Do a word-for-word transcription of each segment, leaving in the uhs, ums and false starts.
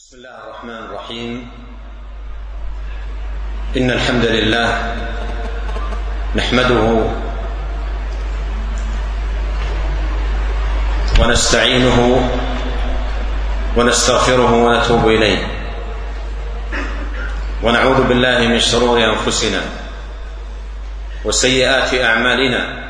بسم الله الرحمن الرحيم. إن الحمد لله نحمده ونستعينه ونستغفره ونتوب إليه، ونعوذ بالله من شرور أنفسنا وسيئات أعمالنا.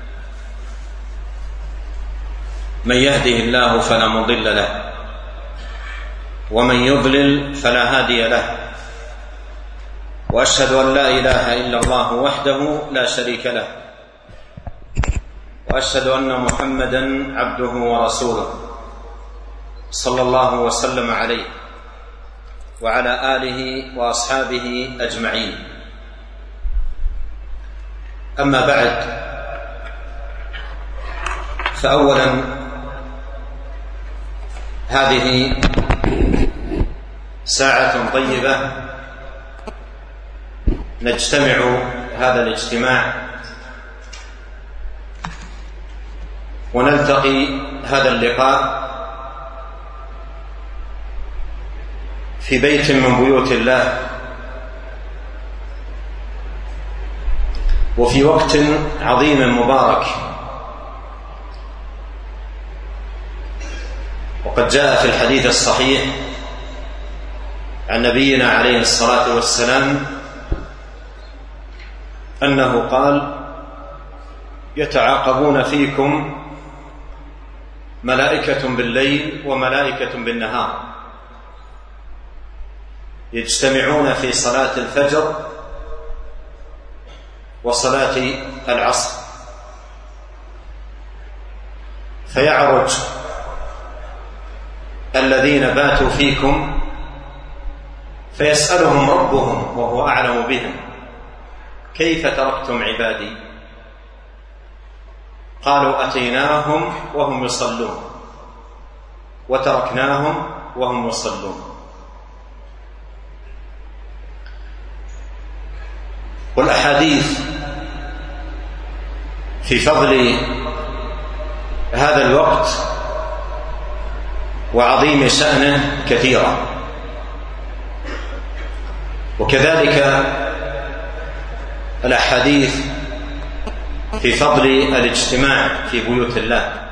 من يهده الله فلا مضل له، ومن يضلل فلا هادي له، وأشهد أن لا إله إلا الله وحده لا شريك له، وأشهد أن محمدا عبده ورسوله صلى الله وسلم عليه وعلى آله وأصحابه أجمعين. أما بعد، فأولا هذه ساعة طيبة نجتمع هذا الاجتماع ونلتقي هذا اللقاء في بيت من بيوت الله، وفي وقت عظيم مبارك. وقد جاء في الحديث الصحيح عن نبينا عليه الصلاة والسلام أنه قال: يتعاقبون فيكم ملائكة بالليل وملائكة بالنهار، يجتمعون في صلاة الفجر وصلاة العصر، فيعرج الذين باتوا فيكم فيسألهم ربهم وهو أعلم بهم: كيف تركتم عبادي؟ قالوا: أتيناهم وهم يصلون وتركناهم وهم يصلون. والأحاديث في فضل هذا الوقت وعظيم شأنه كثيرة، وكذلك الأحاديث في فضل الاجتماع في بيوت الله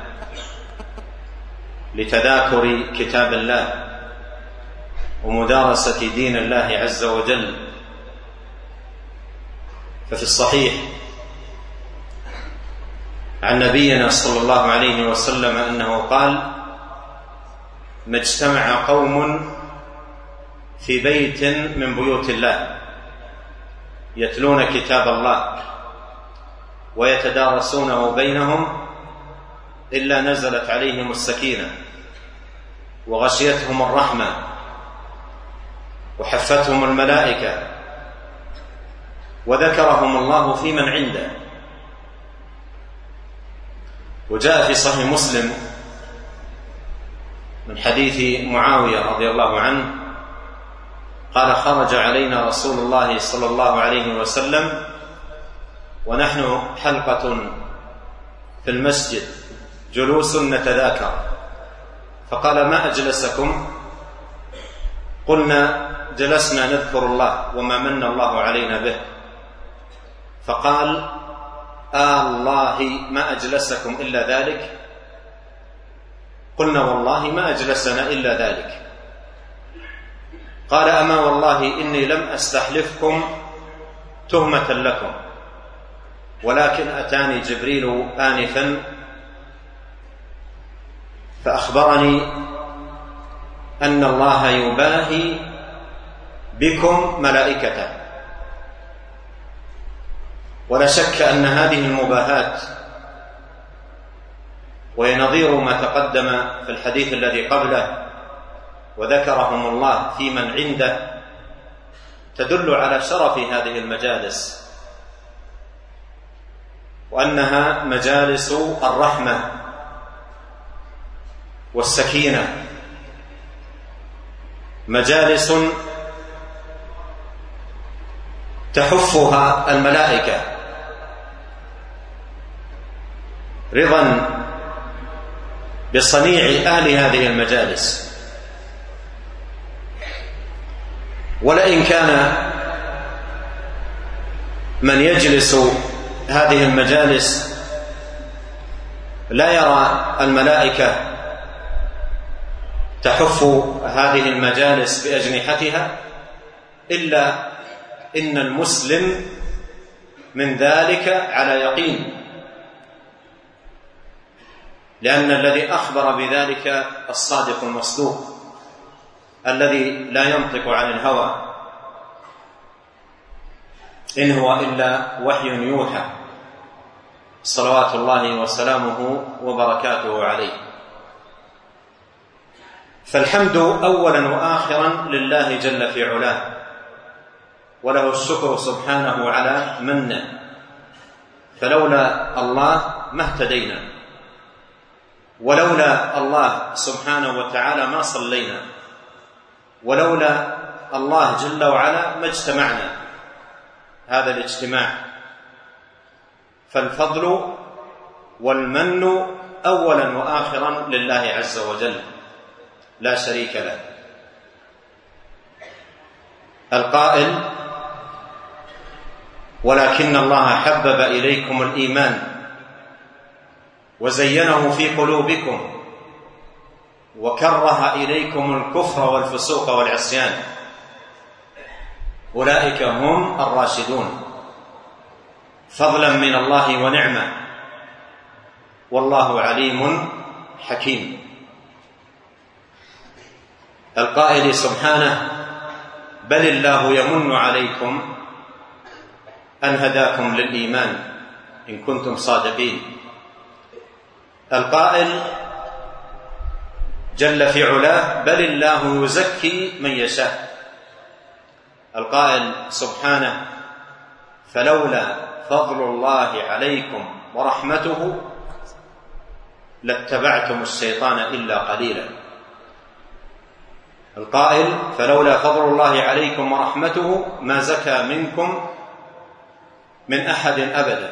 لتذاكر كتاب الله ومدارسة دين الله عز وجل. ففي الصحيح عن نبينا صلى الله عليه وسلم أنه قال: ما اجتمع قوم في بيت من بيوت الله يتلون كتاب الله ويتدارسونه بينهم إلا نزلت عليهم السكينة وغشيتهم الرحمة وحفتهم الملائكة وذكرهم الله في من عنده. وجاء في صحيح مسلم من حديث معاوية رضي الله عنه قال: خرج علينا رسول الله صلى الله عليه وسلم ونحن حلقة في المسجد جلوس نتذاكر، فقال: ما أجلسكم؟ قلنا: جلسنا نذكر الله وما من الله علينا به. فقال: آه الله ما أجلسكم إلا ذلك؟ قلنا: والله ما أجلسنا إلا ذلك. قال: أما والله إني لم أستحلفكم تهمة لكم، ولكن أتاني جبريل آنفا فأخبرني أن الله يباهي بكم ملائكته. ولا شك أن هذه المباهات، وهي نظير ما تقدم في الحديث الذي قبله وذكرهم الله في من عنده، تدل على شرف هذه المجالس، وأنها مجالس الرحمة والسكينة، مجالس تحفها الملائكة رضا بصنيع أهل هذه المجالس. ولئن كان من يجلس هذه المجالس لا يرى الملائكة تحف هذه المجالس بأجنحتها، إلا إن المسلم من ذلك على يقين، لأن الذي أخبر بذلك الصادق المصدوق الذي لا ينطق عن الهوى، إن هو إلا وحي يوحى، صلوات الله وسلامه وبركاته عليه. فالحمد أولا وآخرا لله جل في علاه، وله الشكر سبحانه على منه، فلولا الله ما اهتدينا، ولولا الله سبحانه وتعالى ما صلينا، ولولا الله جل وعلا ما اجتمعنا هذا الاجتماع. فالفضل والمن أولا وآخرا لله عز وجل لا شريك له. القائل: ولكن الله حبب إليكم الإيمان وزينه في قلوبكم وكره إليكم الكفر والفسوق والعصيان، أولئك هم الراشدون، فضلا من الله ونعمة، والله عليم حكيم. القائل سبحانه: بل الله يمن عليكم أن هداكم للإيمان إن كنتم صادقين. القائل جل في علاه: بل الله يزكي من يشاء. القائل سبحانه: فلولا فضل الله عليكم ورحمته لاتبعتم الشيطان إلا قليلا. القائل: فلولا فضل الله عليكم ورحمته ما زكى منكم من أحد أبدا،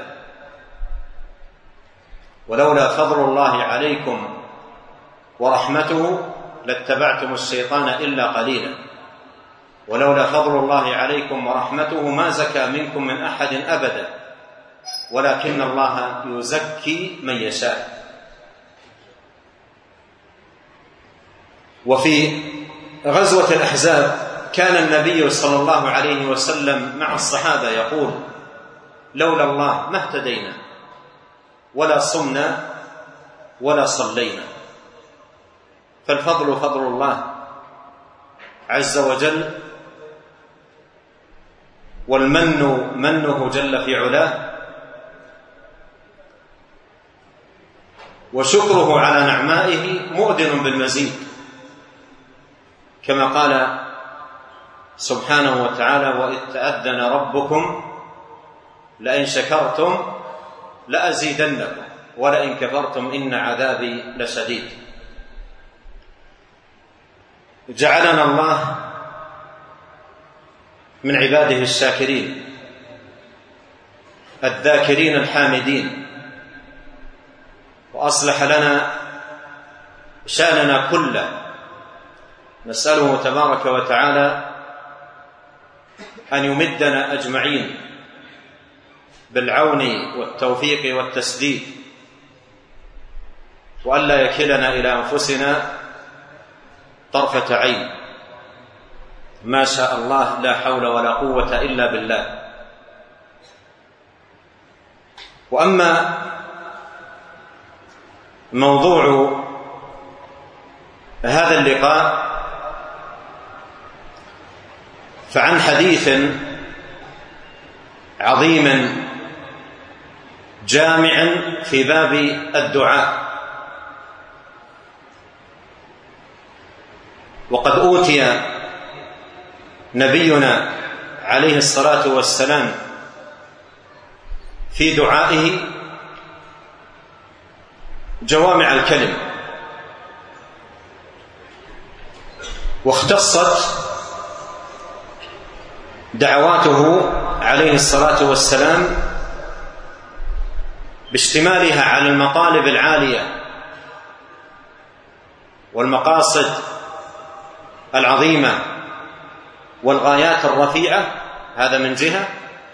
ولولا فضل الله عليكم ورحمته لاتبعتم الشيطان إلا قليلا، ولولا فضل الله عليكم ورحمته ما زكى منكم من أحد أبدا، ولكن الله يزكي من يشاء. وفي غزوة الأحزاب كان النبي صلى الله عليه وسلم مع الصحابة يقول: لولا الله ما اهتدينا ولا صمنا ولا صلينا. فالفضل فضل الله عز وجل، والمن منه جل في علاه، وشكره على نعمائه مؤذن بالمزيد، كما قال سبحانه وتعالى: وإذ تأذن ربكم لئن شكرتم لأزيدنكم ولئن كفرتم إن عذابي لشديد. جعلنا الله من عباده الشاكرين الذاكرين الحامدين، وأصلح لنا شأننا كله. نسأله تبارك وتعالى أن يمدنا أجمعين بالعون والتوفيق والتسديد، وألا يكلنا إلى أنفسنا طرفة عين. ما شاء الله لا حول ولا قوة إلا بالله. وأما موضوع هذا اللقاء فعن حديث عظيم جامع في باب الدعاء. وقد أوتي نبينا عليه الصلاة والسلام في دعائه جوامع الكلم، واختصت دعواته عليه الصلاة والسلام باشتمالها على المطالب العالية والمقاصد العظيمة والغايات الرفيعة، هذا من جهة،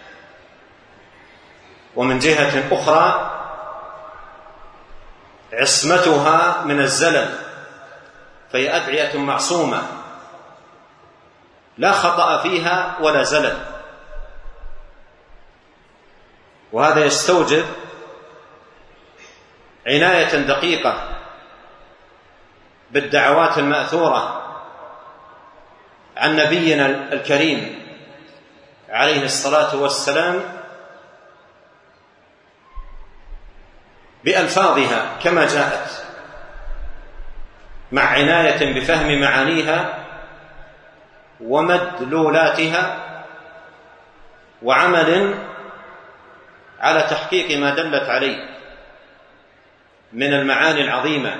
ومن جهة أخرى عصمتها من الزلل، فهي أدعية معصومة لا خطأ فيها ولا زلل. وهذا يستوجب عناية دقيقة بالدعوات المأثورة عن نبينا الكريم عليه الصلاة والسلام بألفاظها كما جاءت، مع عناية بفهم معانيها ومدلولاتها، وعمل على تحقيق ما دلت عليه من المعاني العظيمة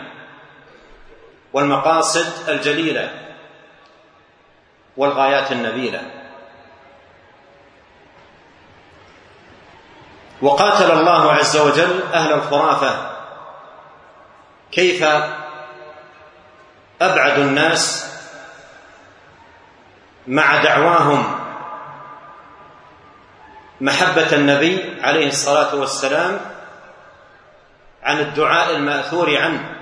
والمقاصد الجليلة والغايات النبيلة. وقاتل الله عز وجل أهل الخرافة كيف أبعدوا الناس مع دعواهم محبة النبي عليه الصلاة والسلام عن الدعاء المأثور عنه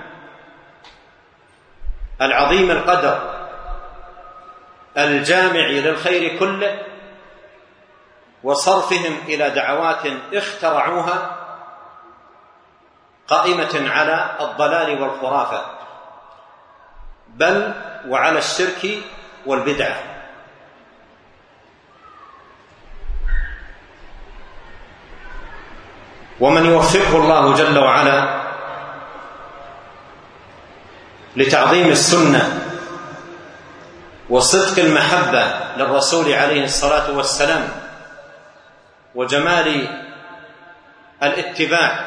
العظيم القدر الجامع للخير كله، وصرفهم إلى دعوات اخترعوها قائمة على الضلال والخرافة، بل وعلى الشرك والبدعة. ومن يوفقه الله جل وعلا لتعظيم السنة وصدق المحبة للرسول عليه الصلاة والسلام وجمال الاتباع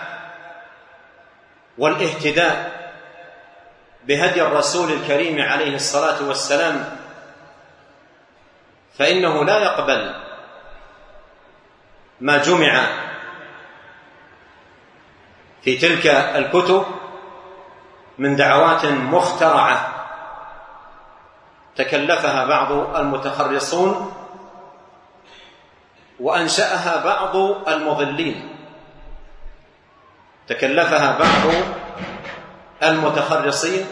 والاهتداء بهدي الرسول الكريم عليه الصلاة والسلام، فإنه لا يقبل ما جمع في تلك الكتب من دعوات مخترعة تكلفها بعض المتخرصون وأنشأها بعض المضلين، تكلفها بعض المتخرصين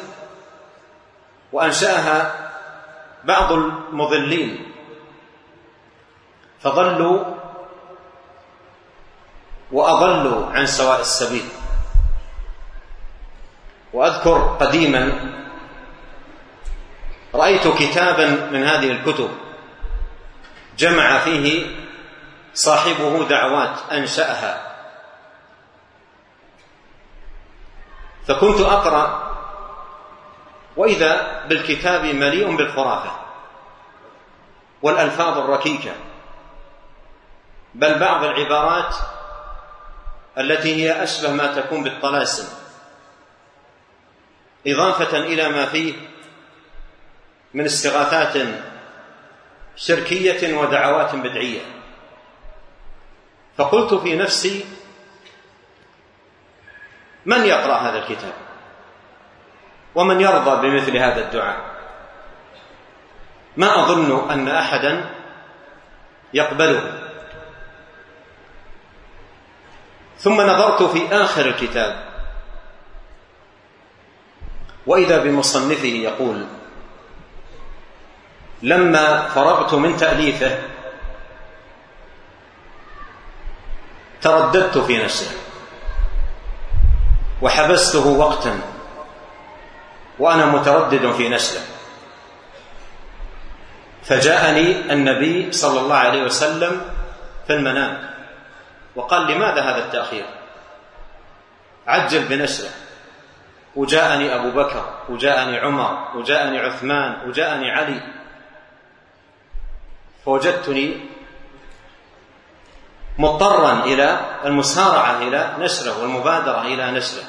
وأنشأها بعض المضلين، فضلوا وأضلوا عن سواء السبيل. وأذكر قديما رأيت كتابا من هذه الكتب جمع فيه صاحبه دعوات أنشأها، فكنت أقرأ وإذا بالكتاب مليء بالخرافة والألفاظ الركيكة، بل بعض العبارات التي هي أشبه ما تكون بالطلاسم، إضافة إلى ما فيه من استغاثات شركية ودعوات بدعية. فقلت في نفسي: من يقرأ هذا الكتاب؟ ومن يرضى بمثل هذا الدعاء؟ ما أظن أن أحدا يقبله. ثم نظرت في آخر الكتاب وإذا بمصنفه يقول: لما فرغت من تأليفه ترددت في نشره وحبسته وقتا وأنا متردد في نشره، فجاءني النبي صلى الله عليه وسلم في المنام وقال: لماذا هذا التأخير؟ عجل بنشره. وجاءني أبو بكر وجاءني عمر وجاءني عثمان وجاءني علي، فوجدتني مضطرا إلى المسارعة إلى نشره والمبادرة إلى نشره.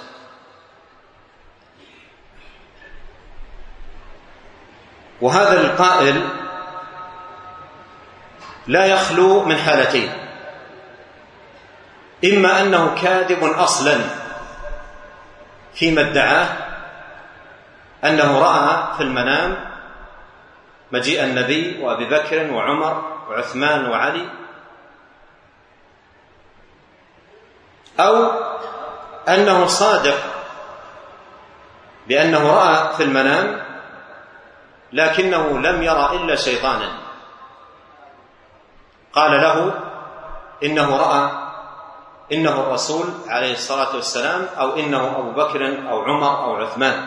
وهذا القائل لا يخلو من حالتين: إما أنه كاذب أصلا فيما ادعاه أنه رأى في المنام مجيء النبي وأبي بكر وعمر وعثمان وعلي، أو أنه صادق بأنه رأى في المنام لكنه لم يرى إلا شيطانا قال له إنه رأى إنه الرسول عليه الصلاة والسلام، أو إنه أبو بكر أو عمر أو عثمان.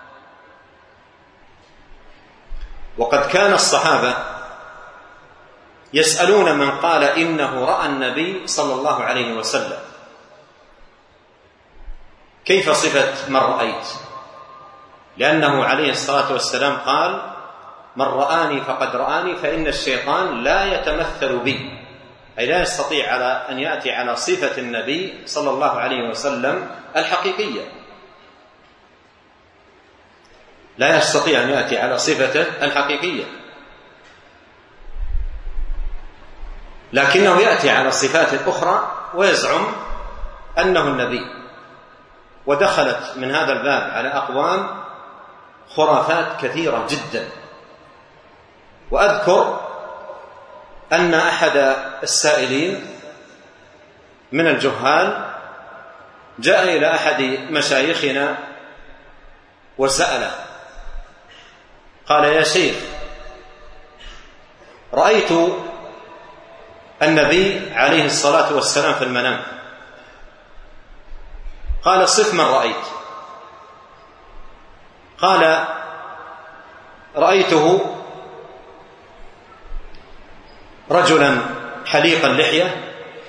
وقد كان الصحابة يسألون من قال إنه رأى النبي صلى الله عليه وسلم: كيف صفة من رأيت؟ لأنه عليه الصلاة والسلام قال: من رآني فقد رآني، فإن الشيطان لا يتمثل بي، أي لا يستطيع على أن يأتي على صفة النبي صلى الله عليه وسلم الحقيقية، لا يستطيع أن يأتي على صفته الحقيقية، لكنه يأتي على صفات أخرى ويزعم أنه النبي. ودخلت من هذا الباب على أقوام خرافات كثيرة جدا. وأذكر أن أحد السائلين من الجهال جاء إلى أحد مشايخنا وسأله، قال: يا شيخ، رأيت النبي عليه الصلاة والسلام في المنام. قال: صف من رأيت. قال: رأيته رجلا حليق اللحية،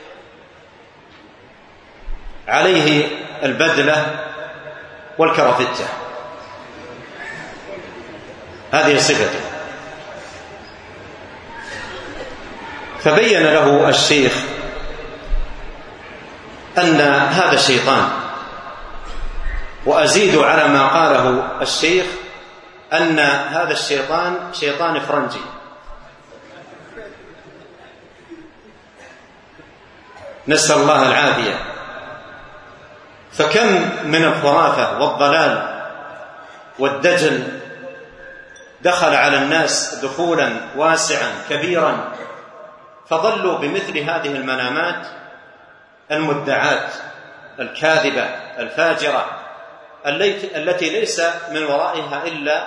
عليه البدلة والكرافتة، هذه صفته. فبين له الشيخ أن هذا شيطان، وأزيد على ما قاله الشيخ أن هذا الشيطان شيطان فرنجي. نسأل الله العافية. فكم من الخرافة والضلال والدجل دخل على الناس دخولا واسعا كبيرا، فضلوا بمثل هذه المنامات المدعات الكاذبة الفاجرة التي ليس من ورائها إلا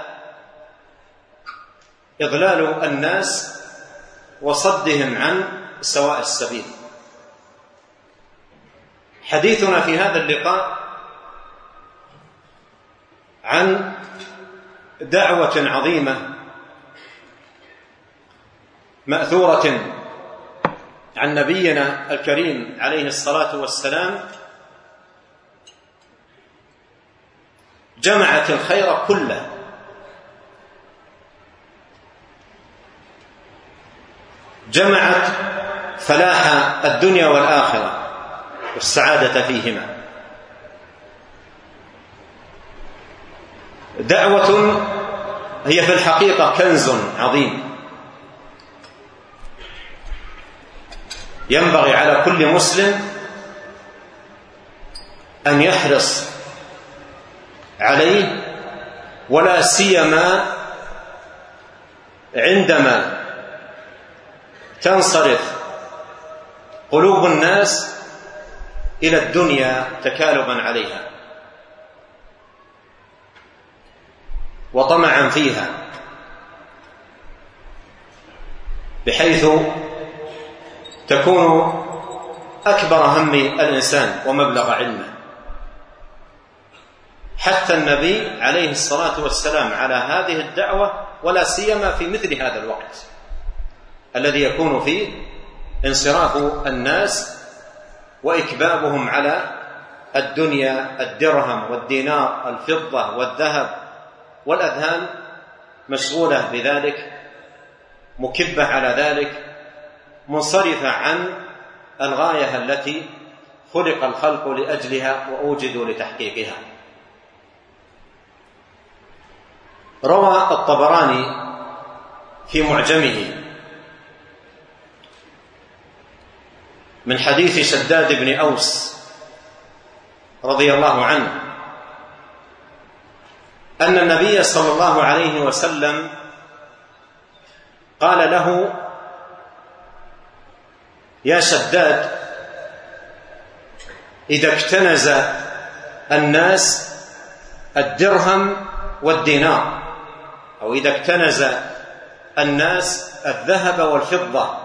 إضلال الناس وصدهم عن سواء السبيل. حديثنا في هذا اللقاء عن دعوة عظيمة مأثورة عن نبينا الكريم عليه الصلاة والسلام، جمعت الخير كله، جمعت فلاح الدنيا والآخرة والسعادة فيهما. دعوة هي في الحقيقة كنز عظيم ينبغي على كل مسلم أن يحرص عليه، ولا سيما عندما تنصرف قلوب الناس إلى الدنيا تكالبا عليها وطمعا فيها، بحيث تكون أكبر هم الإنسان ومبلغ علمه. حتى النبي عليه الصلاة والسلام على هذه الدعوة، ولا سيما في مثل هذا الوقت الذي يكون فيه انصراف الناس وإكبابهم على الدنيا، الدرهم والدينار، الفضة والذهب، والأذهان مشغولة بذلك، مكبة على ذلك، منصرفة عن الغاية التي خلق الخلق لأجلها وأوجدوا لتحقيقها. روى الطبراني في معجمه من حديث شداد بن أوس رضي الله عنه أن النبي صلى الله عليه وسلم قال له: يا شداد، إذا اكتنز الناس الدرهم والدينار، أو إذا اكتنز الناس الذهب والفضة،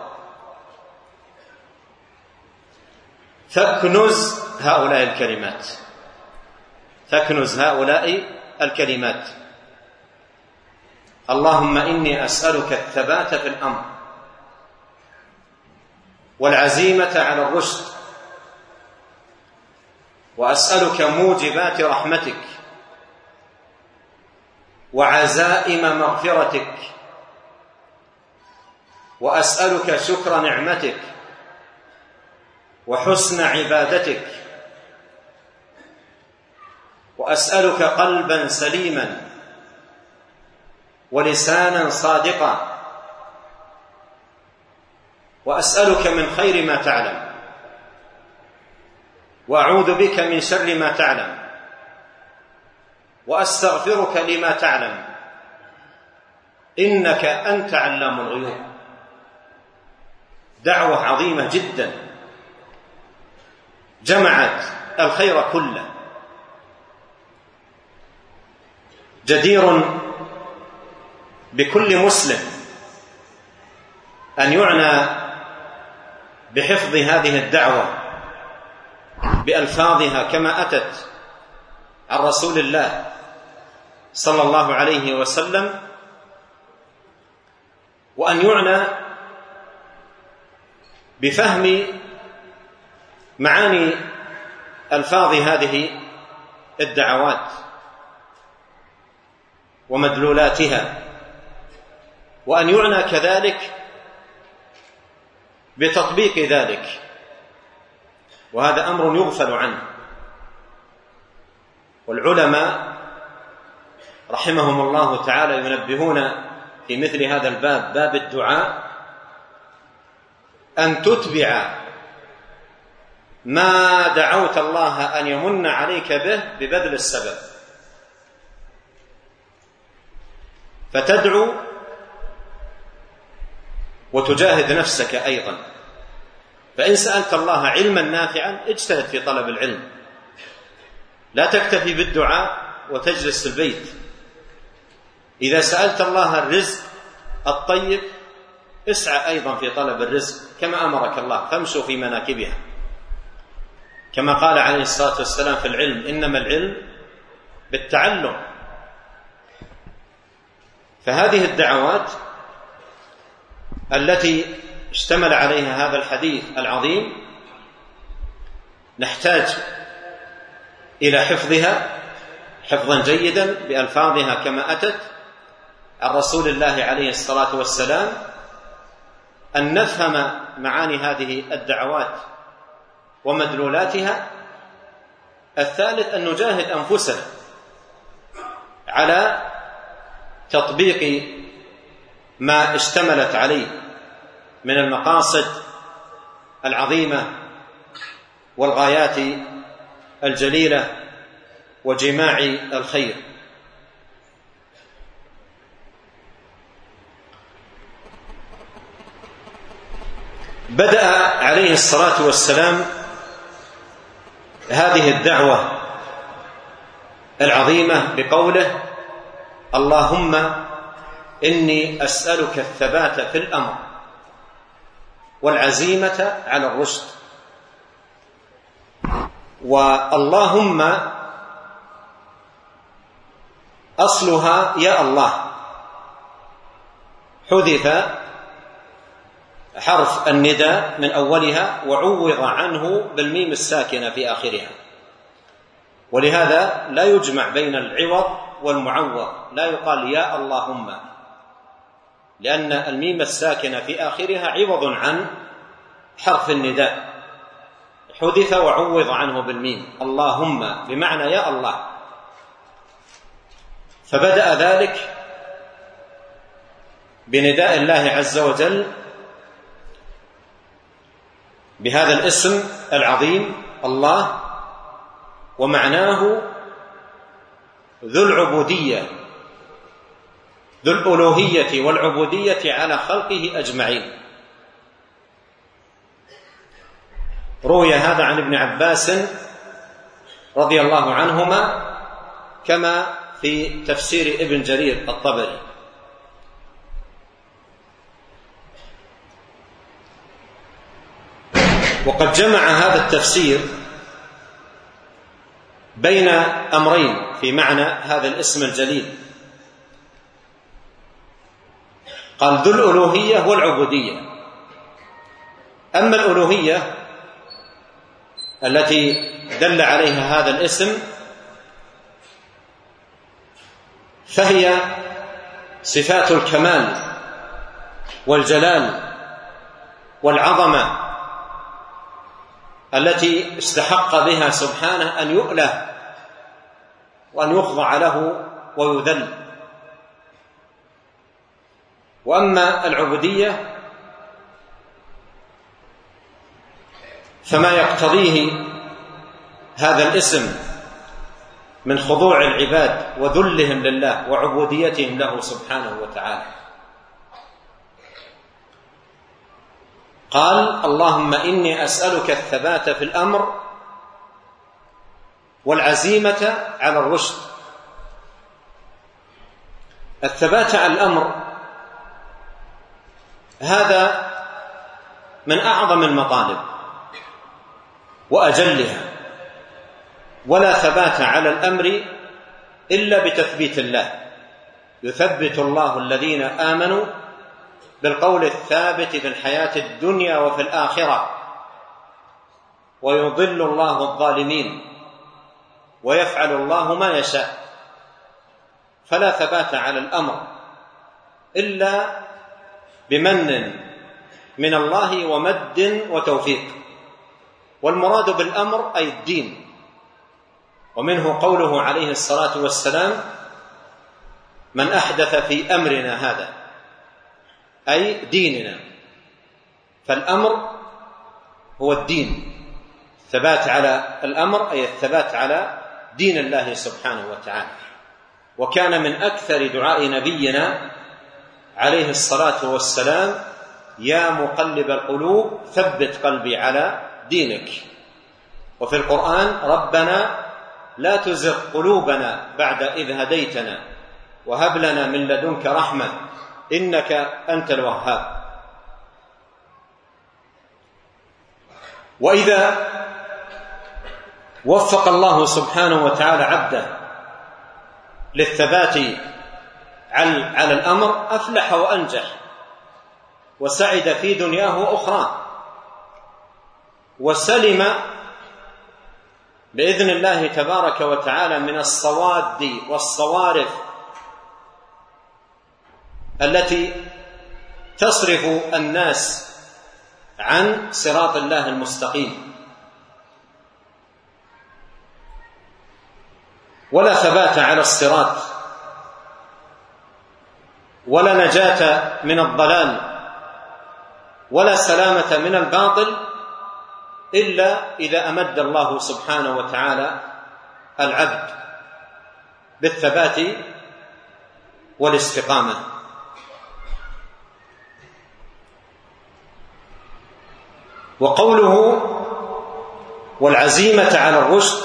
فاكنز هؤلاء الكلمات فاكنز هؤلاء الكلمات اللهم إني أسألك الثبات في الأمر والعزيمة على الرشد، وأسألك موجبات رحمتك وعزائم مغفرتك، وأسألك شكر نعمتك وحسن عبادتك، وأسألك قلبا سليما ولسانا صادقا، وأسألك من خير ما تعلم، وأعوذ بك من شر ما تعلم، وأستغفرك لما تعلم، إنك أنت علام الغيوب. دعوة عظيمة جدا جمعت الخير كله. جدير بكل مسلم أن يعنى بحفظ هذه الدعوة بألفاظها كما أتت عن رسول الله صلى الله عليه وسلم، وأن يعنى بفهم معاني ألفاظ هذه الدعوات ومدلولاتها، وأن يعنى كذلك بتطبيق ذلك، وهذا أمر يغفل عنه. والعلماء رحمهم الله تعالى ينبهون في مثل هذا الباب، باب الدعاء، أن تتبع ما دعوت الله أن يمن عليك به ببذل السبب، فتدعو وتجاهد نفسك أيضا. فإن سألت الله علما نافعا اجتهد في طلب العلم، لا تكتفي بالدعاء وتجلس في البيت. إذا سألت الله الرزق الطيب اسعى أيضا في طلب الرزق كما أمرك الله، فامشوا في مناكبها، كما قال عليه الصلاة والسلام في العلم: إنما العلم بالتعلم. فهذه الدعوات التي اشتمل عليها هذا الحديث العظيم نحتاج إلى حفظها حفظا جيدا بألفاظها كما أتت عن رسول الله عليه الصلاة والسلام، أن نفهم معاني هذه الدعوات ومدلولاتها. الثالث أن نجاهد أنفسنا على تطبيق ما اشتملت عليه من المقاصد العظيمة والغايات الجليلة وجماع الخير. بدأ عليه الصلاة والسلام هذه الدعوة العظيمة بقوله: اللهم إني أسألك الثبات في الأمر والعزيمة على الرشد. واللهم أصلها يا الله، حذف حرف النداء من أولها وعوض عنه بالميم الساكنة في آخرها، ولهذا لا يجمع بين العوض والمعوض، لا يقال يا اللهم، لأن الميم الساكنة في آخرها عوض عن حرف النداء، حذف وعوض عنه بالميم، اللهم بمعنى يا الله. فبدأ ذلك بنداء الله عز وجل بهذا الاسم العظيم الله، ومعناه ذو العبودية ذو الألوهية والعبودية على خلقه أجمعين. روي هذا عن ابن عباس رضي الله عنهما كما في تفسير ابن جرير الطبري. وقد جمع هذا التفسير بين أمرين في معنى هذا الاسم الجليل. قال ذو الألوهية والعبودية. أما الألوهية التي دل عليها هذا الاسم فهي صفات الكمال والجلال والعظمة التي استحق بها سبحانه أن يؤله وأن يخضع له ويذل. وأما العبودية فما يقتضيه هذا الاسم من خضوع العباد وذلهم لله وعبوديتهم له سبحانه وتعالى. قال اللهم إني أسألك الثبات في الأمر والعزيمة على الرشد. الثبات على الأمر هذا من أعظم المطالب وأجلها، ولا ثبات على الأمر إلا بتثبيت الله. يثبت الله الذين آمنوا بالقول الثابت في الحياة الدنيا وفي الآخرة، ويضل الله الظالمين ويفعل الله ما يشاء. فلا ثبات على الأمر إلا بمن من الله ومد وتوفيق. والمراد بالأمر أي الدين، ومنه قوله عليه الصلاة والسلام من أحدث في أمرنا هذا، أي ديننا. فالأمر هو الدين، الثبات على الأمر أي الثبات على دين الله سبحانه وتعالى. وكان من أكثر دعاء نبينا عليه الصلاة والسلام يا مقلب القلوب ثبت قلبي على دينك. وفي القرآن ربنا لا تزغ قلوبنا بعد إذ هديتنا وهب لنا من لدنك رحمة إنك أنت الوهاب. وإذا وفق الله سبحانه وتعالى عبده للثبات على الأمر أفلح وأنجح وسعد في دنياه وأخرى، وسلم بإذن الله تبارك وتعالى من الصواد والصوارف التي تصرف الناس عن صراط الله المستقيم. ولا ثبات على الصراط ولا نجاة من الضلال ولا سلامة من الباطل إلا إذا أمد الله سبحانه وتعالى العبد بالثبات والاستقامة. وقوله والعزيمة على الرشد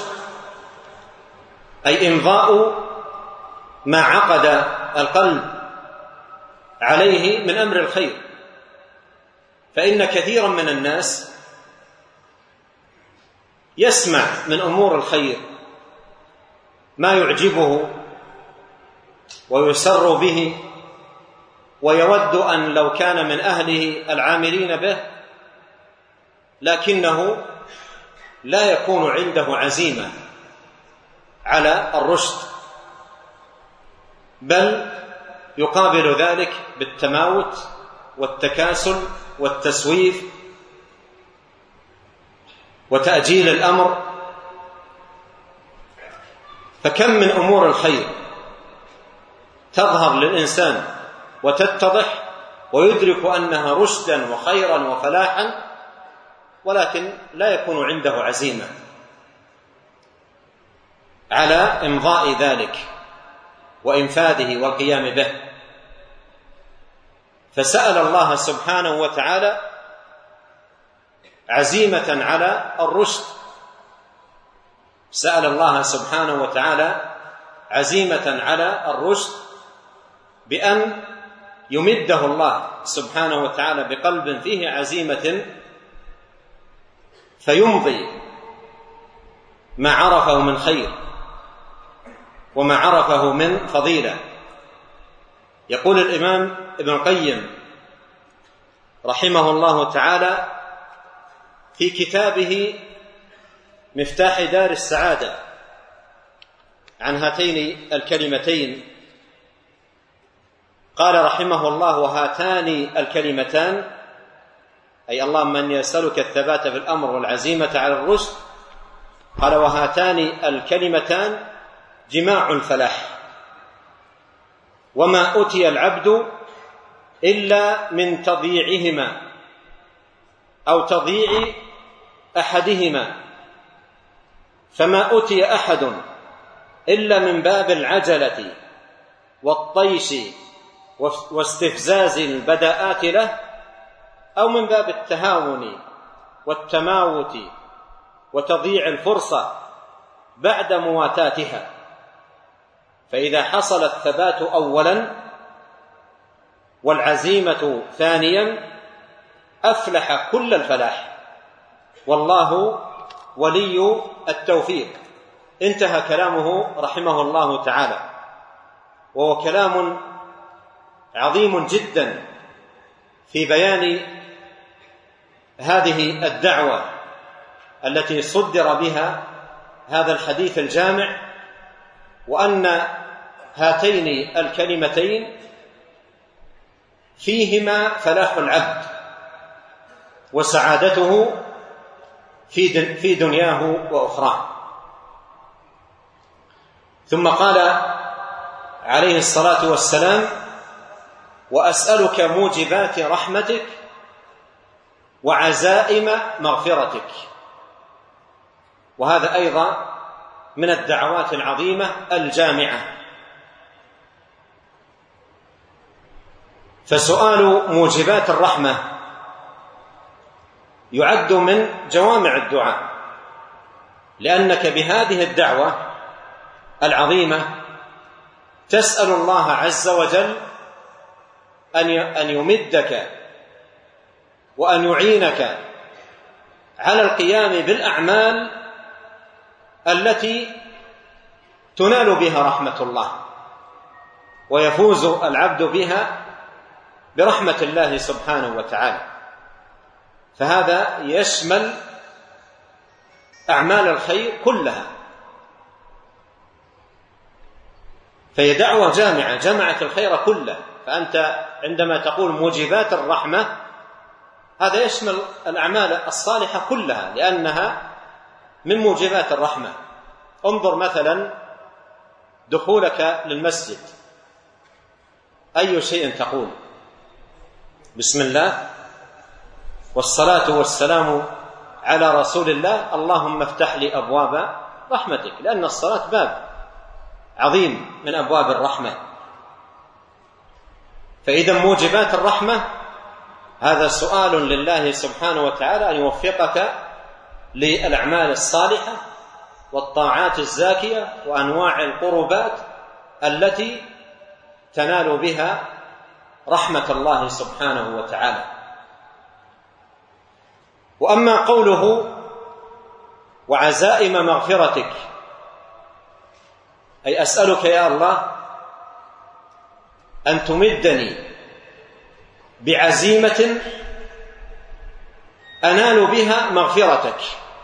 أي إمضاء ما عقد القلب عليه من أمر الخير. فإن كثيرا من الناس يسمع من أمور الخير ما يعجبه ويسر به، ويود أن لو كان من أهله العاملين به، لكنه لا يكون عنده عزيمة على الرشد، بل يقابل ذلك بالتماوت والتكاسل والتسويف وتأجيل الأمر. فكم من أمور الخير تظهر للإنسان وتتضح ويدرك أنها رشدا وخيرا وفلاحا، ولكن لا يكون عنده عزيمة على إمضاء ذلك وإنفاذه والقيام به. فسأل الله سبحانه وتعالى عزيمة على الرشد، سأل الله سبحانه وتعالى عزيمة على الرشد بأن يمده الله سبحانه وتعالى بقلب فيه عزيمة فيمضي ما عرفه من خير وما عرفه من فضيلة. يقول الإمام ابن القيم رحمه الله تعالى في كتابه مفتاح دار السعادة عن هاتين الكلمتين، قال رحمه الله: وهاتان الكلمتان، أي اللهم أني يسألك الثبات في الأمر والعزيمة على الرشد، قال: وهاتان الكلمتان جماع الفلاح، وما أتي العبد إلا من تضييعهما أو تضييع أحدهما، فما أتي أحد إلا من باب العجلة والطيش واستفزاز البداءات له، أو من باب التهاون والتماوت وتضييع الفرصة بعد مواتاتها. فإذا حصل الثبات أولا والعزيمة ثانيا أفلح كل الفلاح، والله ولي التوفيق. انتهى كلامه رحمه الله تعالى، وهو كلام عظيم جدا في بيان هذه الدعوة التي صدر بها هذا الحديث الجامع، وأن هاتين الكلمتين فيهما فلاح العبد وسعادته في دنياه وأخراه. ثم قال عليه الصلاة والسلام: وأسألك موجبات رحمتك وعزائم مغفرتك. وهذا أيضا من الدعوات العظيمة الجامعة. فسؤال موجبات الرحمة يعد من جوامع الدعاء، لأنك بهذه الدعوة العظيمة تسأل الله عز وجل أن يمدك وأن يعينك على القيام بالأعمال التي تنال بها رحمة الله ويفوز العبد بها برحمة الله سبحانه وتعالى. فهذا يشمل أعمال الخير كلها، فهي دعوة جامعة جمعت الخير كله. فأنت عندما تقول موجبات الرحمة هذا يشمل الأعمال الصالحة كلها، لأنها من موجبات الرحمة. انظر مثلا دخولك للمسجد، أي شيء تقول؟ بسم الله والصلاة والسلام على رسول الله، اللهم افتح لي أبواب رحمتك، لأن الصلاة باب عظيم من أبواب الرحمة. فإذا موجبات الرحمة هذا سؤال لله سبحانه وتعالى أن يوفقك للأعمال الصالحة والطاعات الزاكية وأنواع القربات التي تنال بها رحمة الله سبحانه وتعالى. وأما قوله وعزائم مغفرتك، أي أسألك يا الله أن تمدني بعزيمة أنال بها مغفرتك.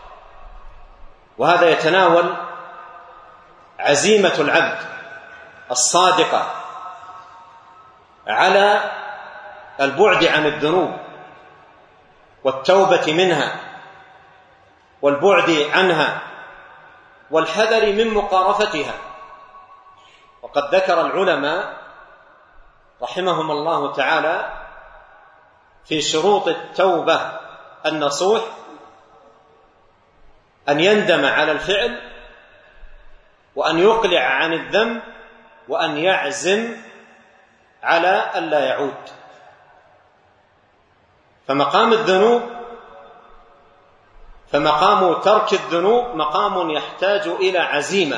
وهذا يتناول عزيمة العبد الصادقة على البعد عن الذنوب والتوبة منها والبعد عنها والحذر من مقارفتها. وقد ذكر العلماء رحمهم الله تعالى في شروط التوبة النصوح أن يندم على الفعل، وأن يقلع عن الذنب، وأن يعزم على ألا يعود. فمقام الذنوب فمقام ترك الذنوب مقام يحتاج إلى عزيمة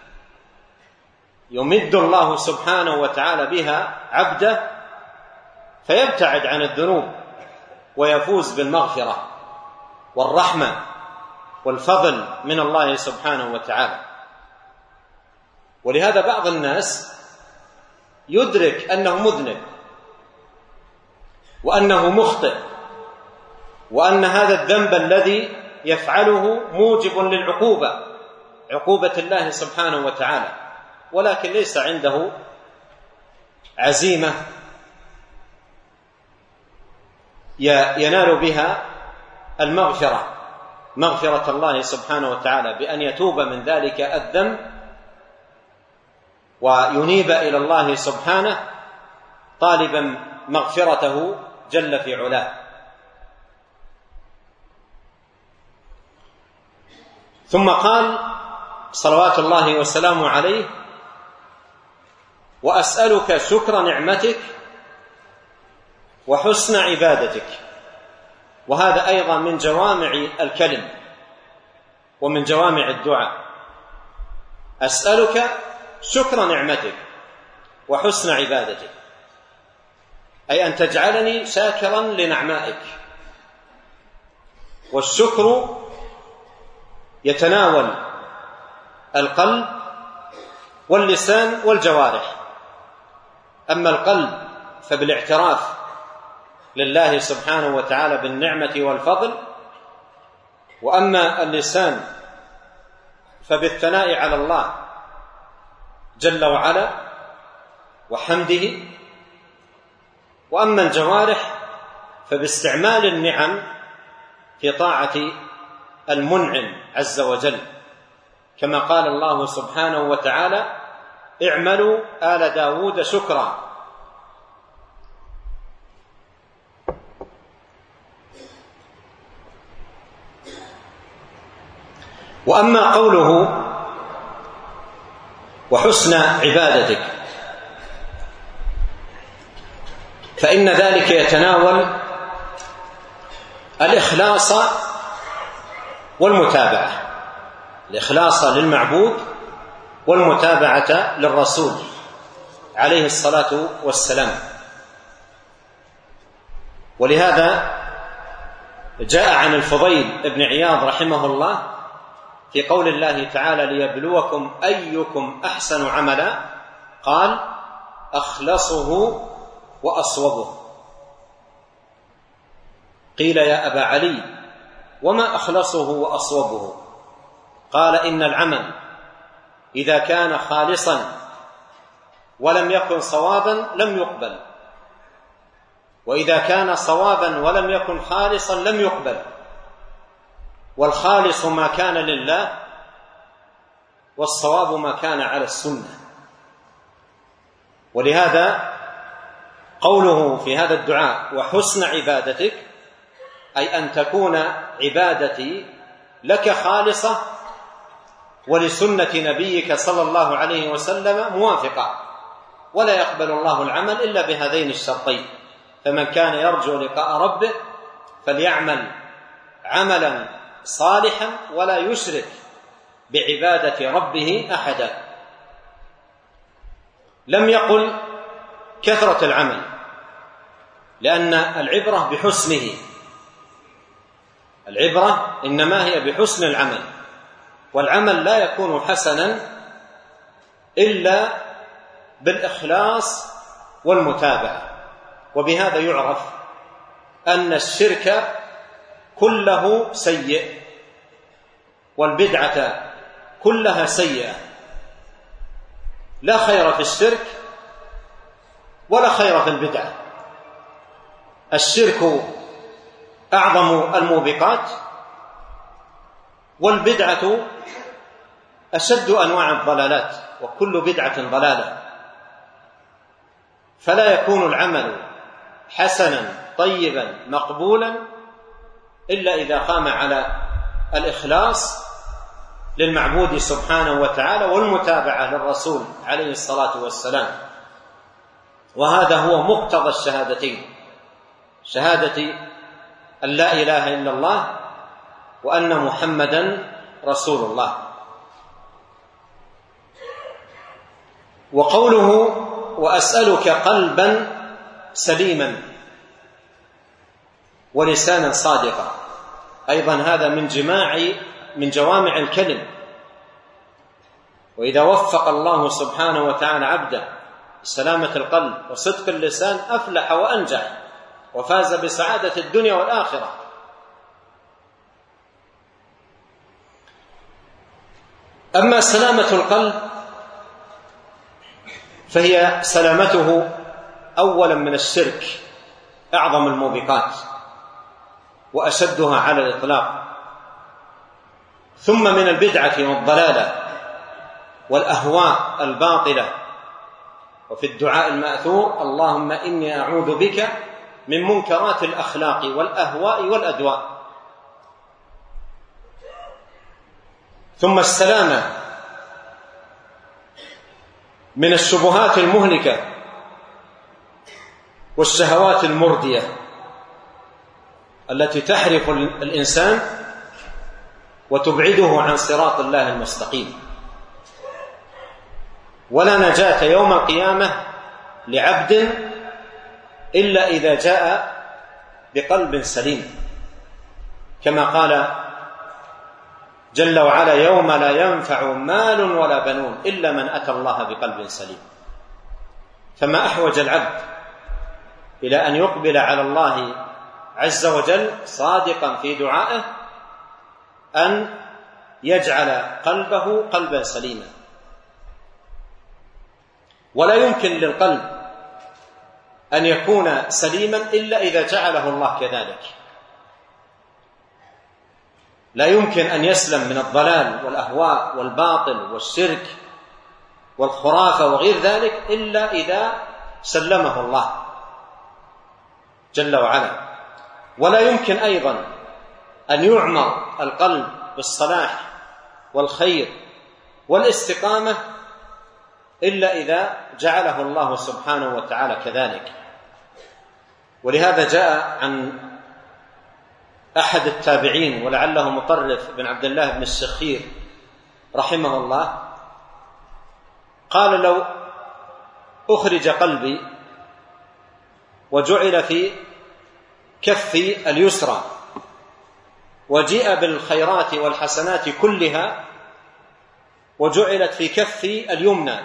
يمد الله سبحانه وتعالى بها عبده فيبتعد عن الذنوب ويفوز بالمغفرة والرحمة والفضل من الله سبحانه وتعالى. ولهذا بعض الناس يدرك أنه مذنب وأنه مخطئ وأن هذا الذنب الذي يفعله موجب للعقوبة، عقوبة الله سبحانه وتعالى، ولكن ليس عنده عزيمة ينال بها المغفرة، مغفرة الله سبحانه وتعالى، بأن يتوب من ذلك الذنب وينيب إلى الله سبحانه طالبا مغفرته جل في علاه. ثم قال صلوات الله وسلامه عليه: وأسألك شكر نعمتك وحسن عبادتك. وهذا أيضا من جوامع الكلم ومن جوامع الدعاء. أسألك شكر نعمتك وحسن عبادتك، أي أن تجعلني شاكرا لنعمائك. والشكر يتناول القلب واللسان والجوارح. أما القلب فبالاعتراف لله سبحانه وتعالى بالنعمة والفضل، وأما اللسان فبالثناء على الله جل وعلا وحمده، وأما الجوارح فباستعمال النعم في طاعة المنعم عز وجل، كما قال الله سبحانه وتعالى: اعملوا آل داود شكرا. وأما قوله وحسن عبادتك فإن ذلك يتناول الإخلاص والمتابعة، الإخلاص للمعبود والمتابعة للرسول عليه الصلاة والسلام. ولهذا جاء عن الفضيل بن عياض رحمه الله في قول الله تعالى: ليبلوكم أيكم أحسن عملا، قال: أخلصه وأصوبه. قيل: يا أبا علي وما أخلصه وأصوبه؟ قال: إن العمل إذا كان خالصا ولم يكن صوابا لم يقبل، وإذا كان صوابا ولم يكن خالصا لم يقبل. والخالص ما كان لله، والصواب ما كان على السنة. ولهذا قوله في هذا الدعاء: وحسن عبادتك، أي أن تكون عبادتي لك خالصة ولسنة نبيك صلى الله عليه وسلم موافقة، ولا يقبل الله العمل إلا بهذين الشرطين. فمن كان يرجو لقاء ربه فليعمل عملا صالحا ولا يشرك بعبادة ربه أحدا. لم يقل كثرة العمل، لأن العبرة بحسنه، العبرة إنما هي بحسن العمل، والعمل لا يكون حسنا إلا بالإخلاص والمتابعة. وبهذا يعرف أن الشرك كله سيء والبدعة كلها سيئة، لا خير في الشرك ولا خير في البدعة. الشرك أعظم الموبقات، والبدعة أشد أنواع الضلالات، وكل بدعة ضلالة. فلا يكون العمل حسنا طيبا مقبولا إلا إذا قام على الإخلاص للمعبود سبحانه وتعالى والمتابعة للرسول عليه الصلاة والسلام. وهذا هو مقتضى الشهادتين، شهادة أن لا إله إلا الله وأن محمدا رسول الله. وقوله وأسألك قلبا سليما ولسانا صادقا، أيضا هذا من جماع من جوامع الكلم، وإذا وفق الله سبحانه وتعالى عبده سلامة القلب وصدق اللسان أفلح وأنجح وفاز بسعادة الدنيا والآخرة. أما سلامة القلب فهي سلامته أولا من الشرك أعظم الموبقات وأشدها على الإطلاق، ثم من البدعة والضلالة والأهواء الباطلة، وفي الدعاء المأثور اللهم إني أعوذ بك من منكرات الأخلاق والأهواء والأدواء. ثم السلامة من الشبهات المهلكة والشهوات المردية التي تحرف الإنسان وتبعده عن صراط الله المستقيم. ولا نجاة يوم القيامة لعبد إلا إذا جاء بقلب سليم، كما قال جل وعلا يوم لا ينفع مال ولا بنون إلا من أتى الله بقلب سليم. فما أحوج العبد إلى أن يقبل على الله عز وجل صادقا في دعائه أن يجعل قلبه قلبا سليما. ولا يمكن للقلب أن يكون سليما إلا إذا جعله الله كذلك. لا يمكن أن يسلم من الضلال والأهواء والباطل والشرك والخرافة وغير ذلك إلا إذا سلمه الله جل وعلا. ولا يمكن أيضا أن يعمر القلب بالصلاح والخير والاستقامة إلا إذا جعله الله سبحانه وتعالى كذلك. ولهذا جاء عن أحد التابعين ولعله مطرف بن عبد الله بن السخير رحمه الله قال لو أخرج قلبي وجعل في كفي اليسرى وجيء بالخيرات والحسنات كلها وجعلت في كفي اليمنى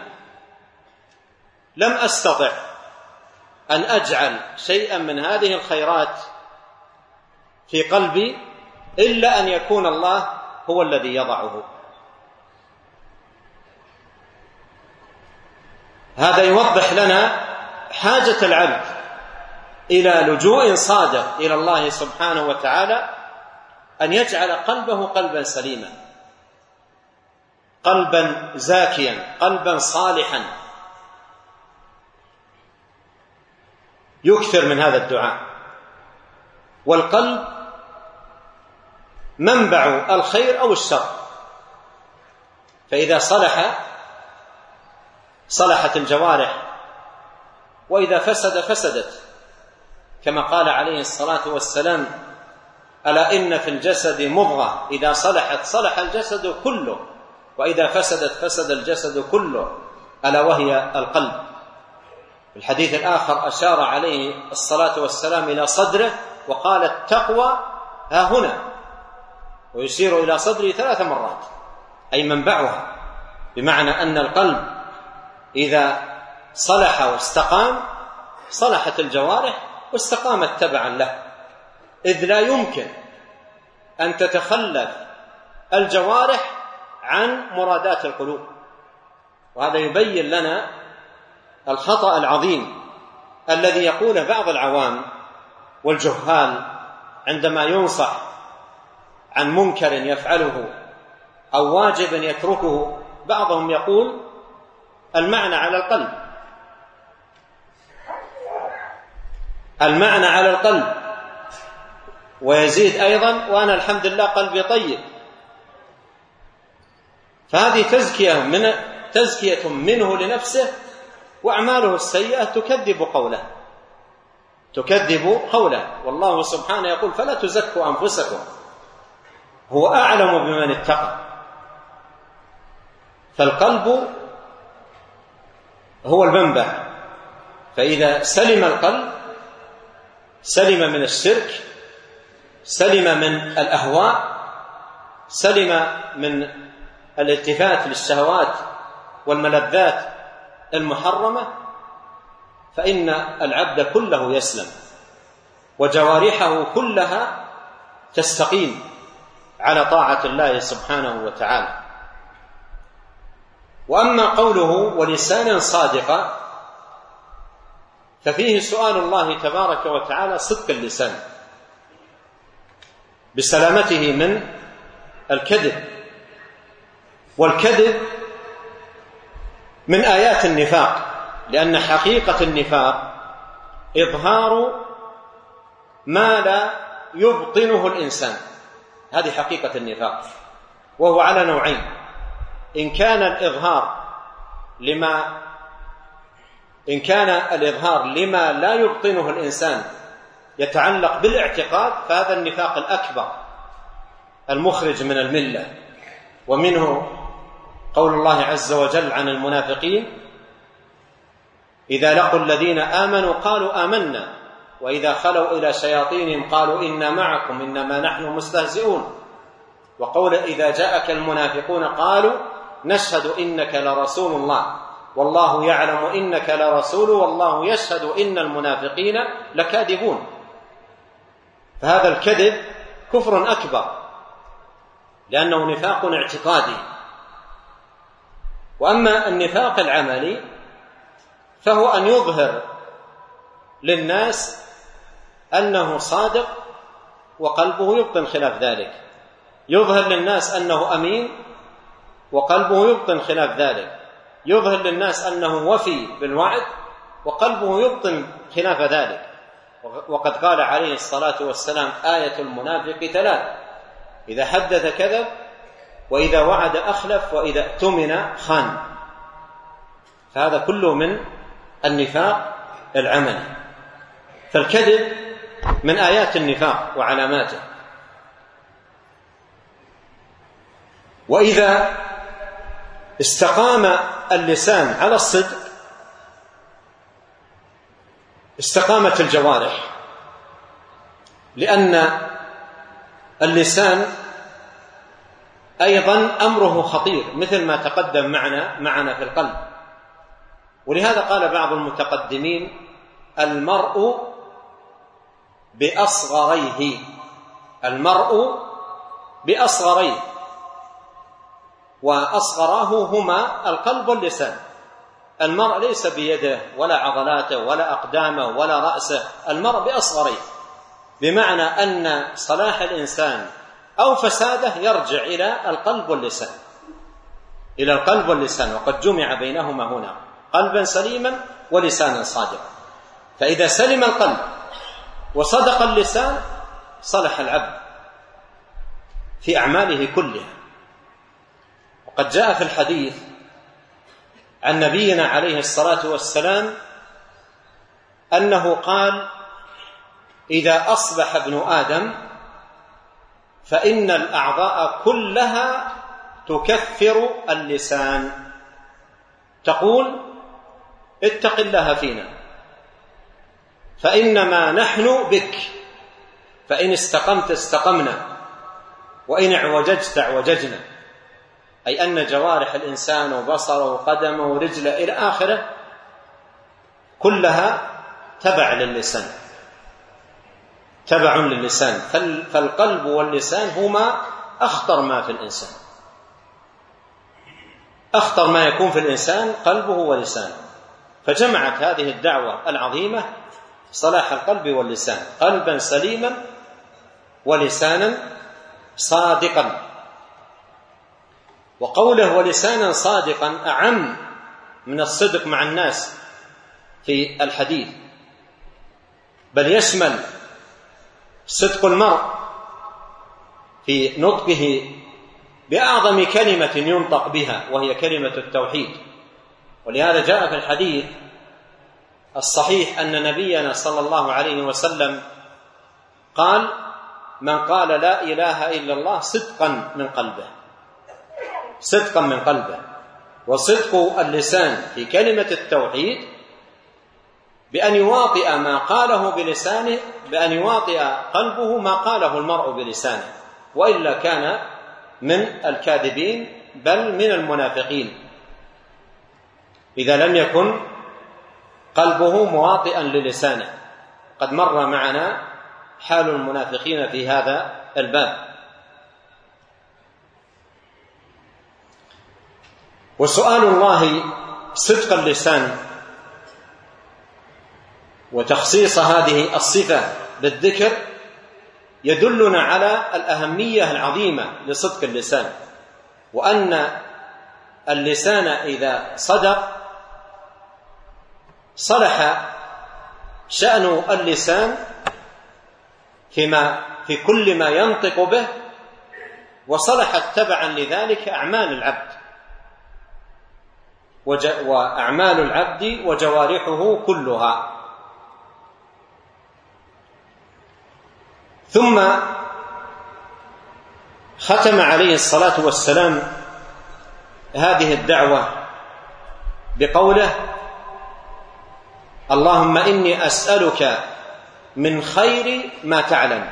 لم أستطع أن أجعل شيئا من هذه الخيرات في قلبي إلا أن يكون الله هو الذي يضعه. هذا يوضح لنا حاجة العبد إلى لجوء صادق إلى الله سبحانه وتعالى أن يجعل قلبه قلبا سليما، قلبا زاكيا، قلبا صالحا، يكثر من هذا الدعاء. والقلب منبع الخير أو الشر، فإذا صلح صلحت الجوارح، وإذا فسد فسدت، كما قال عليه الصلاة والسلام ألا إن في الجسد مضغة إذا صلحت صلح الجسد كله وإذا فسدت فسد الجسد كله ألا وهي القلب. في الحديث الآخر أشار عليه الصلاة والسلام إلى صدره وقال التقوى ها هنا، ويشير إلى صدره ثلاث مرات أي منبعها، بمعنى أن القلب إذا صلح واستقام صلحت الجوارح واستقامت تبعا له، إذ لا يمكن أن تتخلف الجوارح عن مرادات القلوب. وهذا يبين لنا الخطأ العظيم الذي يقول بعض العوام والجهال عندما ينصح عن منكر يفعله أو واجب يتركه، بعضهم يقول المعنى على القلب، المعنى على القلب، ويزيد أيضا وأنا الحمد لله قلبي طيب. فهذه تزكية من تزكية منه لنفسه، وأعماله السيئة تكذب قوله. تكذب قوله، والله سبحانه يقول فلا تزكوا أنفسكم هو أعلم بمن اتقى. فالقلب هو المنبع، فإذا سلم القلب سلم من الشرك، سلم من الأهواء، سلم من الالتفات للشهوات والملذات المحرمة، فإن العبد كله يسلم وجوارحه كلها تستقيم على طاعة الله سبحانه وتعالى. وأما قوله ولسانا صادقا ففيه سؤال الله تبارك وتعالى صدق اللسان بسلامته من الكذب، والكذب من آيات النفاق، لأن حقيقة النفاق إظهار ما لا يبطنه الإنسان، هذه حقيقة النفاق، وهو على نوعين: إن كان الإظهار لما إن كان الإظهار لما لا يبطنه الإنسان يتعلق بالاعتقاد فهذا النفاق الأكبر المخرج من الملة، ومنه قول الله عز وجل عن المنافقين: إذا لقوا الذين آمنوا قالوا آمنا وإذا خلوا إلى شياطينهم قالوا إنا معكم إنما نحن مستهزئون. وقول إذا جاءك المنافقون قالوا نشهد إنك لرسول الله والله يعلم إنك لرسول والله يشهد إن المنافقين لكاذبون. فهذا الكذب كفر أكبر لأنه نفاق اعتقادي. وأما النفاق العملي فهو أن يظهر للناس أنه صادق وقلبه يبطن خلاف ذلك، يظهر للناس أنه أمين وقلبه يبطن خلاف ذلك، يظهر للناس أنه وفي بالوعد وقلبه يبطن خلاف ذلك. وقد قال عليه الصلاة والسلام: آية المنافق ثلاث: إذا حدث كذب، وإذا وعد أخلف، وإذا اؤتمن خان. فهذا كله من النفاق العملي. فالكذب من آيات النفاق وعلاماته. وإذا استقام اللسان على الصدق استقامت الجوارح، لأن اللسان أيضا أمره خطير مثل ما تقدم معنا معنا في القلب. ولهذا قال بعض المتقدمين: المرء بأصغريه، المرء بأصغريه، وأصغراه هما القلب واللسان. المرء ليس بيده ولا عضلاته ولا أقدامه ولا رأسه، المرء بأصغريه، بمعنى أن صلاح الإنسان أو فساده يرجع إلى القلب واللسان، إلى القلب واللسان، وقد جمع بينهما هنا قلبا سليما ولسانا صادقا. فإذا سلم القلب وصدق اللسان صلح العبد في أعماله كلها. وقد جاء في الحديث عن نبينا عليه الصلاة والسلام أنه قال: إذا أصبح ابن آدم فإن الأعضاء كلها تكفر اللسان، تقول: اتق الله فينا فإنما نحن بك، فإن استقمت استقمنا وإن اعوججت اعوججنا. أي أن جوارح الإنسان وبصره وقدمه ورجله إلى آخره كلها تبع للسان، تبع للسان. فالقلب واللسان هما أخطر ما في الإنسان، أخطر ما يكون في الإنسان قلبه ولسانه. فجمعت هذه الدعوة العظيمة صلاح القلب واللسان، قلبا سليما ولسانا صادقا. وقوله ولسانا صادقا أعم من الصدق مع الناس في الحديث، بل يشمل صدق المرء في نطقه بأعظم كلمة ينطق بها وهي كلمة التوحيد. ولهذا جاء في الحديث الصحيح أن نبينا صلى الله عليه وسلم قال: من قال لا إله إلا الله صدقا من قلبه، صدقا من قلبه. وصدق اللسان في كلمة التوحيد بأن يواطئ ما قاله بلسانه، بأن يواطئ قلبه ما قاله المرء بلسانه، وإلا كان من الكاذبين بل من المنافقين إذا لم يكن قلبه مواطئا للسانه. قد مر معنا حال المنافقين في هذا الباب. وسؤال الله صدق اللسان وتخصيص هذه الصفة بالذكر يدلنا على الأهمية العظيمة لصدق اللسان، وأن اللسان إذا صدق صلح شأن اللسان فيما في كل ما ينطق به، وصلحت تبعا لذلك أعمال العبد وأعمال العبد وجوارحه كلها. ثم ختم عليه الصلاة والسلام هذه الدعوة بقوله: اللهم إني أسألك من خير ما تعلم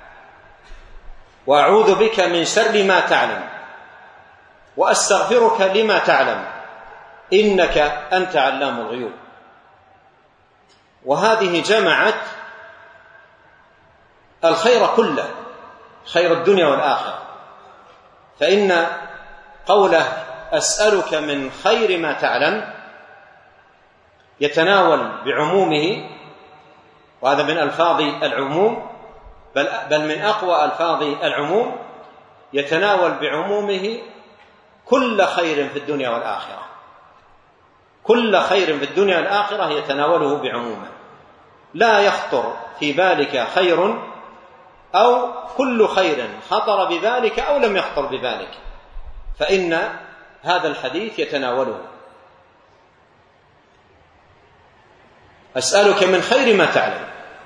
وأعوذ بك من شر ما تعلم وأستغفرك لما تعلم إنك أنت علام الغيوب. وهذه جمعت الخير كله، خير الدنيا والآخرة، فإن قوله أسألك من خير ما تعلم يتناول بعمومه، وهذا من ألفاظ العموم بل, بل من أقوى ألفاظ العموم، يتناول بعمومه كل خير في الدنيا والآخرة، كل خير في الدنيا والآخرة يتناوله بعمومه، لا يخطر في بالك خير أو كل خير خطر ببالك أو لم يخطر ببالك، فإن هذا الحديث يتناوله. أسألك من خير ما تعلم،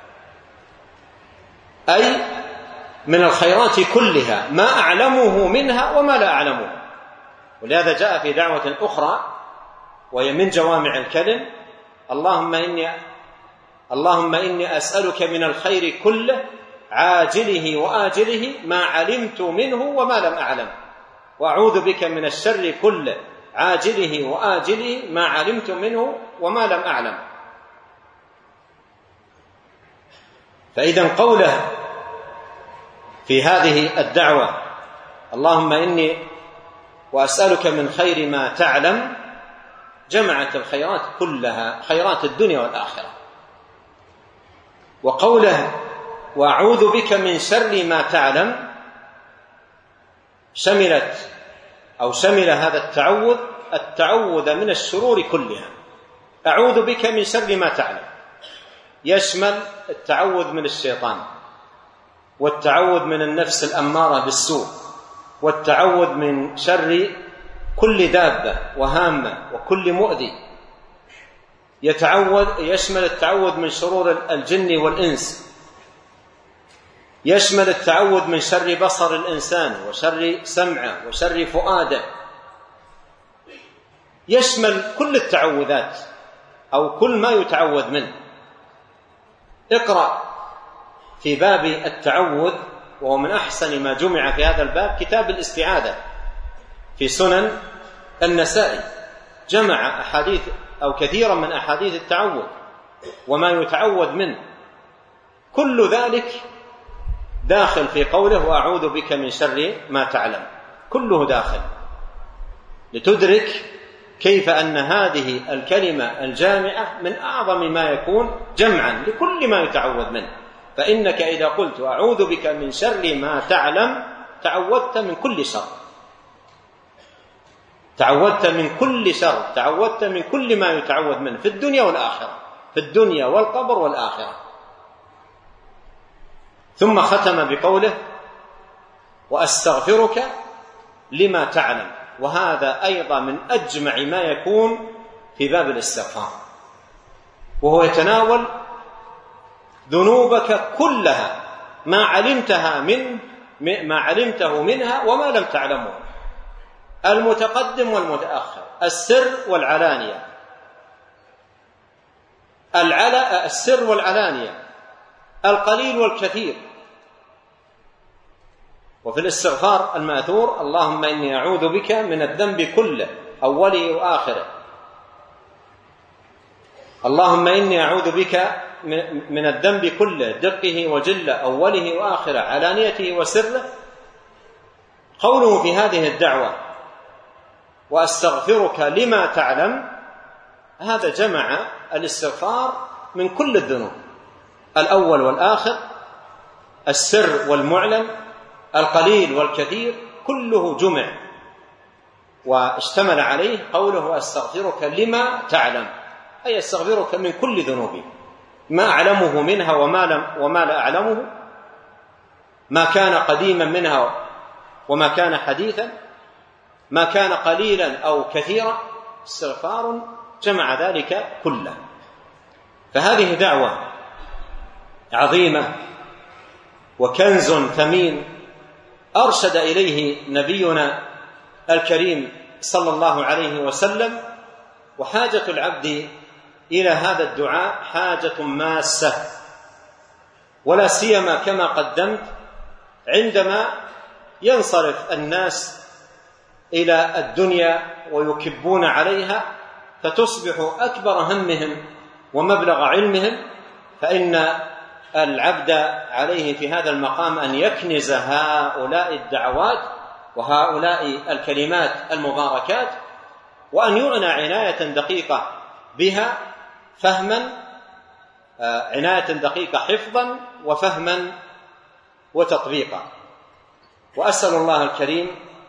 أي من الخيرات كلها ما أعلمه منها وما لا أعلمه. ولهذا جاء في دعوة أخرى وهي من جوامع الكلم: اللهم إني اللهم إني أسألك من الخير كله عاجله وآجله ما علمت منه وما لم أعلم، وأعوذ بك من الشر كله عاجله وآجله ما علمت منه وما لم أعلم. فإذا قوله في هذه الدعوة اللهم إني وأسألك من خير ما تعلم جمعت الخيرات كلها، خيرات الدنيا والآخرة. وقوله وأعوذ بك من شر ما تعلم شملت أو شمل هذا التعوذ التعوذ من الشرور كلها. أعوذ بك من شر ما تعلم يشمل التعوذ من الشيطان، والتعوذ من النفس الأمارة بالسوء، والتعوذ من شر كل دابة وهامة وكل مؤذي، يتعوذ يشمل التعوذ من شرور الجن والإنس، يشمل التعوذ من شر بصر الإنسان وشر سمعه وشر فؤاده، يشمل كل التعوذات أو كل ما يتعوذ منه. اقرأ في باب التعوذ، وهو من أحسن ما جمع في هذا الباب، كتاب الاستعاذة في سنن النسائي، جمع أحاديث أو كثيرا من أحاديث التعوذ وما يتعوذ منه، كل ذلك داخل في قوله وأعوذ بك من شر ما تعلم، كله داخل، لتدرك كيف أن هذه الكلمة الجامعة من أعظم ما يكون جمعا لكل ما يتعوذ منه. فإنك إذا قلت أعوذ بك من شر ما تعلم تعوذت من كل شر، تعوذت من كل شر، تعوذت من كل ما يتعوذ منه في الدنيا والآخرة، في الدنيا والقبر والآخرة. ثم ختم بقوله وأستغفرك لما تعلم، وهذا أيضا من أجمع ما يكون في باب الاستغفار، وهو يتناول ذنوبك كلها، ما علمتها من ما علمته منها وما لم تعلمه، المتقدم والمتأخر، السر والعلانية، العلا السر والعلانية، القليل والكثير. وفي الاستغفار المأثور: اللهم إني أعوذ بك من الذنب كله أوله وآخره، اللهم إني أعوذ بك من الذنب كله دقه وجله أوله وآخره علانيته وسره. قوله في هذه الدعوة وأستغفرك لما تعلم، هذا جمع الاستغفار من كل الذنوب، الأول والآخر، السر والمعلن، القليل والكثير، كله جمع واشتمل عليه قوله أستغفرك لما تعلم، أي أستغفرك من كل ذنوبي، ما أعلمه منها وما, لم وما لا أعلمه، ما كان قديما منها وما كان حديثا، ما كان قليلا أو كثيرا، استغفار جمع ذلك كله. فهذه دعوة عظيمة وكنز ثمين أرشد إليه نبينا الكريم صلى الله عليه وسلم. وحاجة العبد إلى هذا الدعاء حاجة ماسة، ولا سيما كما قدمت عندما ينصرف الناس إلى الدنيا ويكبون عليها فتصبح أكبر همهم ومبلغ علمهم، فإن العبد عليه في هذا المقام أن يكنز هؤلاء الدعوات وهؤلاء الكلمات المباركات، وأن يعنى عناية دقيقة بها، فهما عناية دقيقة حفظا وفهما وتطبيقا. وأسأل الله الكريم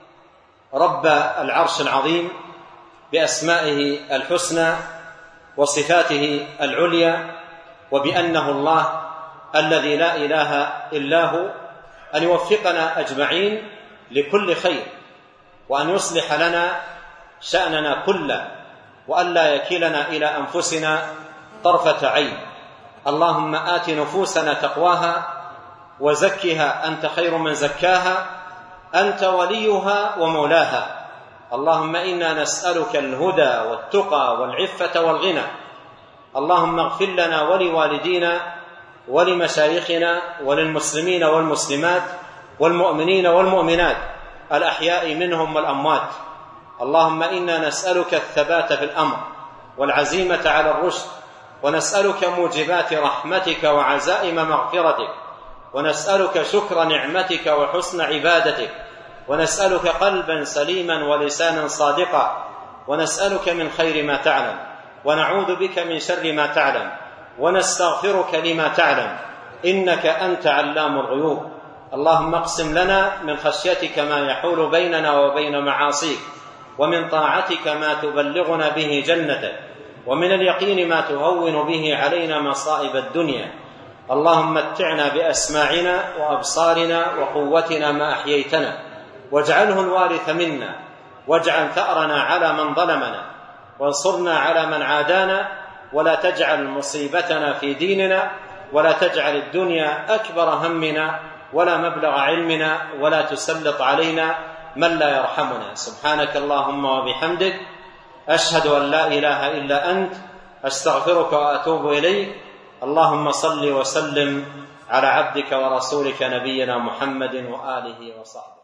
رب العرش العظيم بأسمائه الحسنى وصفاته العليا وبأنه الله الذي لا إله إلا هو أن يوفقنا أجمعين لكل خير، وأن يصلح لنا شأننا كله، وأن لا يكلنا إلى أنفسنا طرفة عين. اللهم آت نفوسنا تقواها وزكها أنت خير من زكاها، أنت وليها ومولاها. اللهم إنا نسألك الهدى والتقى والعفة والغنى. اللهم اغفر لنا ولوالدينا ولمشايخنا وللمسلمين والمسلمات والمؤمنين والمؤمنات الأحياء منهم والأموات. اللهم إنا نسألك الثبات في الأمر والعزيمة على الرشد، ونسألك موجبات رحمتك وعزائم مغفرتك، ونسألك شكر نعمتك وحسن عبادتك، ونسألك قلبا سليما ولسانا صادقا، ونسألك من خير ما تعلم، ونعوذ بك من شر ما تعلم، ونستغفرك لما تعلم، إنك أنت علام الغيوب. اللهم اقسم لنا من خشيتك ما يحول بيننا وبين معاصيك، ومن طاعتك ما تبلغنا به جنتك، ومن اليقين ما تهون به علينا مصائب الدنيا. اللهم متعنا بأسماعنا وأبصارنا وقوتنا ما أحييتنا، واجعله الوارث منا، واجعل ثأرنا على من ظلمنا، وانصرنا على من عادانا، ولا تجعل مصيبتنا في ديننا، ولا تجعل الدنيا أكبر همنا ولا مبلغ علمنا، ولا تسلط علينا من لا يرحمنا. سبحانك اللهم وبحمدك، أشهد أن لا إله إلا أنت، أستغفرك وأتوب إليك. اللهم صل وسلم على عبدك ورسولك نبينا محمد وآله وصحبه.